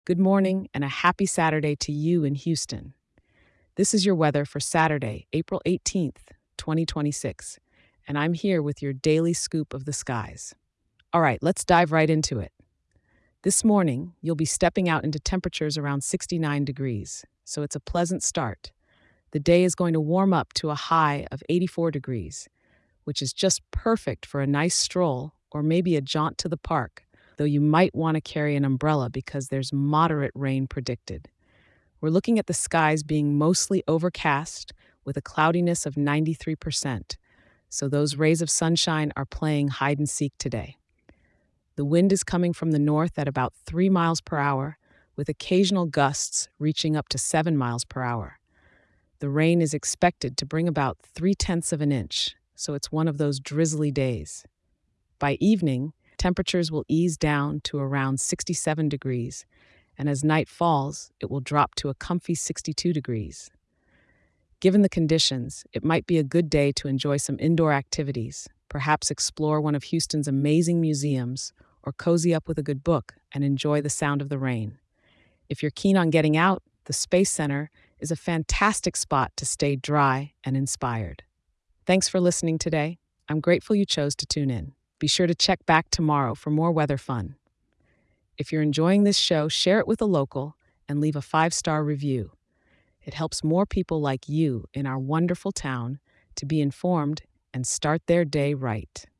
Good morning and a happy Saturday to you in Houston. This is your weather for Saturday, April 18th, 2026, and I'm here with your daily scoop of the skies. All right, let's dive right into it. This morning, you'll be stepping out into temperatures around 69 degrees, so it's a pleasant start. The day is going to warm up to a high of 84 degrees, which is just perfect for a nice stroll or maybe a jaunt to the park, though you might want to carry an umbrella because there's moderate rain predicted. We're looking at the skies being mostly overcast with a cloudiness of 93%, so those rays of sunshine are playing hide and seek today. The wind is coming from the north at about 3 miles per hour, with occasional gusts reaching up to 7 miles per hour. The rain is expected to bring about 3/10 of an inch, so it's one of those drizzly days. By evening, temperatures will ease down to around 67 degrees, and as night falls, it will drop to a comfy 62 degrees. Given the conditions, it might be a good day to enjoy some indoor activities, perhaps explore one of Houston's amazing museums, or cozy up with a good book and enjoy the sound of the rain. If you're keen on getting out, the Space Center is a fantastic spot to stay dry and inspired. Thanks for listening today. I'm grateful you chose to tune in. Be sure to check back tomorrow for more weather fun. If you're enjoying this show, share it with a local and leave a 5-star review. It helps more people like you in our wonderful town to be informed and start their day right.